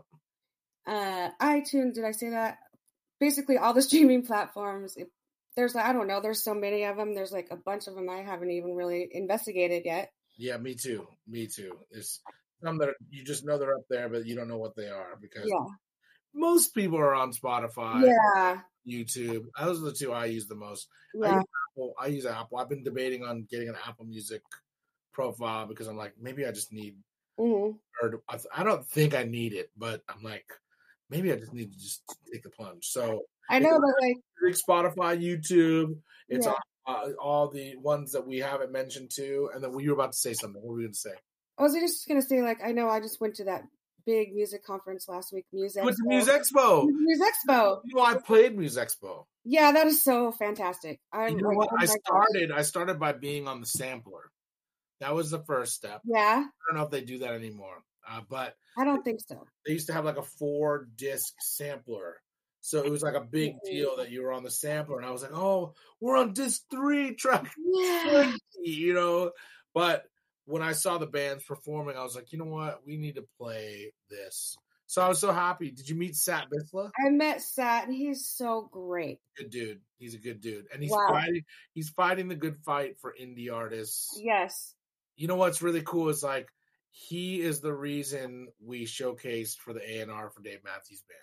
Uh, iTunes. Did I say that? Basically, all the streaming platforms. It, there's, I don't know. There's so many of them. There's like a bunch of them I haven't even really investigated yet. Yeah, me too. Me too. There's some that are, you just know they're up there, but you don't know what they are because Yeah. most people are on Spotify, Yeah. YouTube. Those are the two I use the most. I Yeah. use Apple. I use Apple. I've been debating on getting an Apple Music profile because I'm like, maybe I just need, Mm-hmm. or I th- I don't think I need it, but I'm like, maybe I just need to just take the plunge. So I know, but like, Spotify, YouTube, it's yeah. on uh, all the ones that we haven't mentioned too. And then we were about to say something. What were we going to say? I was just gonna say, like, I know I just went to that big music conference last week, Music You went to Expo. Music Expo. Music Expo. You know, I played Music Expo. Yeah, that is so fantastic. I'm You know like, what? oh I my gosh. started. I started by being on the sampler. That was the first step. Yeah, I don't know if they do that anymore, uh, but I don't think so. they used to have like a four disc sampler. So it was like a big deal that you were on the sampler, and I was like, "Oh, we're on disc three, track Yeah. twenty," you know. But when I saw the bands performing, I was like, "You know what? We need to play this." So I was so happy. Did you meet Sat Bisla? I met Sat, and he's so great. Good dude. He's a good dude, and he's Wow. fighting. He's fighting the good fight for indie artists. Yes. You know what's really cool is like he is the reason we showcased for the A and R for Dave Matthews Band.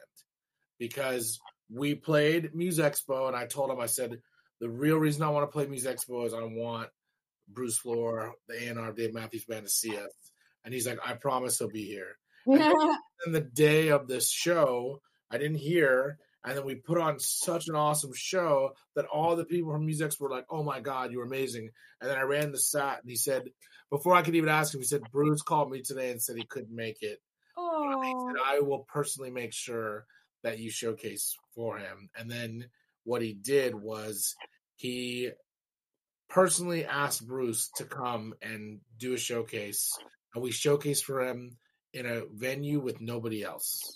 Because we played Music Expo, and I told him, I said, the real reason I want to play Music Expo is I want Bruce Floor, the A and R of Dave Matthews Band, to see us. And he's like, I promise he'll be here. And then the day of this show, I didn't hear, and then we put on such an awesome show that all the people from Music Expo were like, oh my God, you're amazing. And then I ran to Sat, and he said, before I could even ask him, he said, Bruce called me today and said he couldn't make it. Oh. He said, I will personally make sure that you showcase for him. And then what he did was he personally asked Bruce to come and do a showcase, and we showcased for him in a venue with nobody else,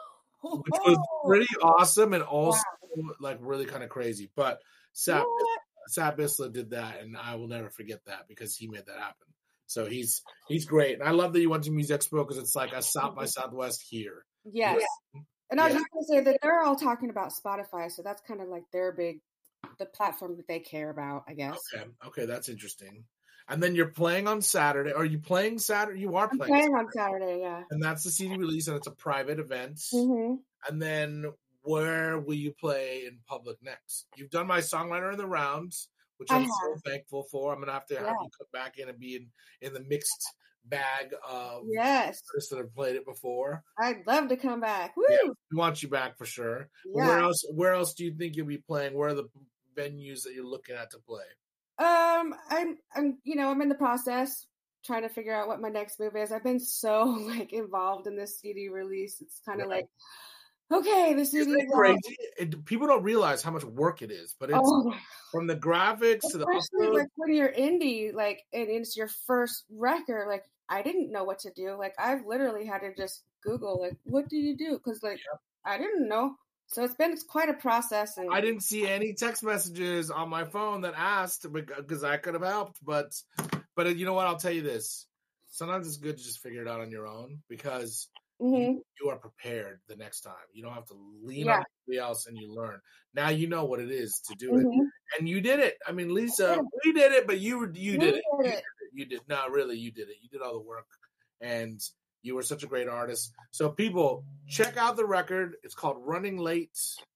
which was pretty awesome and also wow. like really kind of crazy. But Sat, Sat Bisla did that, and I will never forget that because he made that happen. So he's he's great, and I love that you went to Music Expo because it's like a South by Southwest here. Yes. Yeah. And I was yeah. just going to say that they're all talking about Spotify, so that's kind of like their big, the platform that they care about, I guess. Okay, okay, that's interesting. And then you're playing on Saturday. Are you playing Saturday? You are I'm playing, playing on Saturday, yeah. And that's the C D release, and it's a private event. Mm-hmm. And then where will you play in public next? You've done my Songwriter in the Rounds, which I'm so thankful for. I'm going to have to have yeah. you come back in and be in, in the mixed bag of yes. artists that have played it before. I'd love to come back. Woo! Yeah, we want you back for sure. Yeah. Where else Where else do you think you'll be playing? Where are the venues that you're looking at to play? Um, I'm, I'm, you know, I'm in the process trying to figure out what my next move is. I've been so like involved in this C D release. It's kind of right. like, okay, the C D is crazy. It, people don't realize how much work it is, but it's oh. from the graphics Especially to the upload. Like when you're indie, like, and it's your first record, like, I didn't know what to do. Like, I've literally had to just Google, like, what do you do? Because, like, yep. I didn't know. So it's been quite a process. And I didn't see any text messages on my phone that asked because I could have helped. But, but you know what? I'll tell you this. Sometimes it's good to just figure it out on your own because mm-hmm. you, you are prepared the next time. You don't have to lean yeah. on somebody else and you learn. Now you know what it is to do mm-hmm. it. And you did it. I mean, Lisa, yeah. we did it, but you you did, it. did it. You did. No, really, you did it. You did all the work. And you were such a great artist. So people, check out the record. It's called Running Late.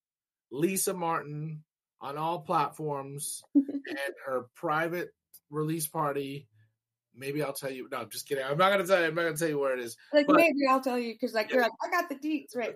Lisa Martin on all platforms. And her private release party. Maybe I'll tell you. No, I'm just kidding. I'm not going to tell you. I'm not going to tell you where it is. Like, but, maybe I'll tell you because, like, yeah. you're like, I got the deets, right?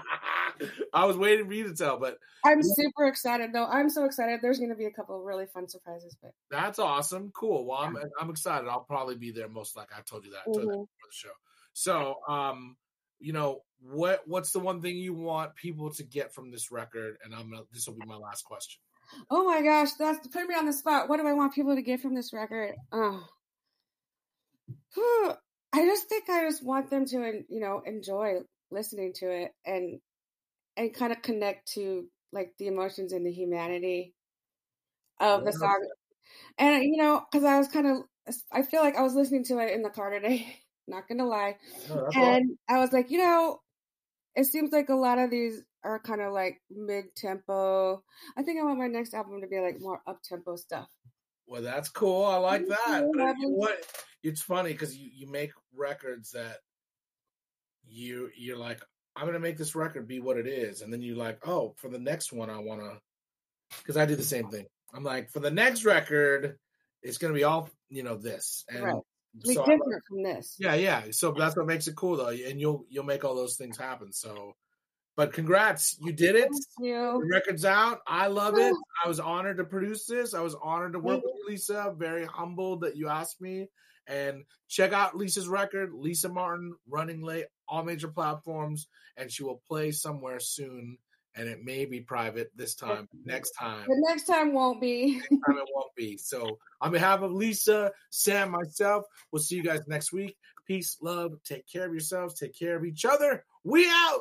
I was waiting for you to tell, but. I'm super excited, though. I'm so excited. There's going to be a couple of really fun surprises. But that's awesome. Cool. Well, I'm I'm excited. I'll probably be there most likely. I told you that. I told mm-hmm. you that before the show. So, um, you know, what what's the one thing you want people to get from this record? And I'm gonna, this will be my last question. Oh my gosh, that's putting me on the spot. What do I want people to get from this record? Oh. I just think I just want them to, you know, enjoy listening to it and and kind of connect to like the emotions and the humanity of the song. And you know, because I was kind of, I feel like I was listening to it in the car today. Not gonna lie, No, and awesome. I was like, you know, it seems like a lot of these are kind of like mid tempo. I think I want my next album to be like more up tempo stuff. Well, that's cool. I like that. But you know what? It's funny because you, you make records that you you're like, I'm gonna make this record be what it is, and then you're like, oh, for the next one, I wanna, because I do the same thing. I'm like, for the next record, it's gonna be all, you know, this and. Right. Be so different like, from this. Yeah, yeah. So that's what makes it cool, though, and you'll you'll make all those things happen. So, but congrats, you did it. Thank you. The record's out. I love it. I was honored to produce this. I was honored to work with Lisa. Very humbled that you asked me. And check out Lisa's record, Lisa Martin, Running Late, all major platforms, and she will play somewhere soon. And it may be private this time. Next time. The next time won't be. Next time it won't be. So on behalf of Lisa, Sam, myself, we'll see you guys next week. Peace, love. Take care of yourselves. Take care of each other. We out.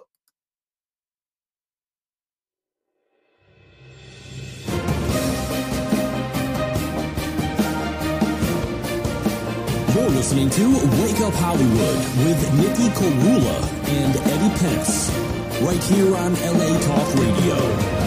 You're listening to Wake Up Hollywood with Nikki Korula and Eddie Pence, right here on L A Talk Radio.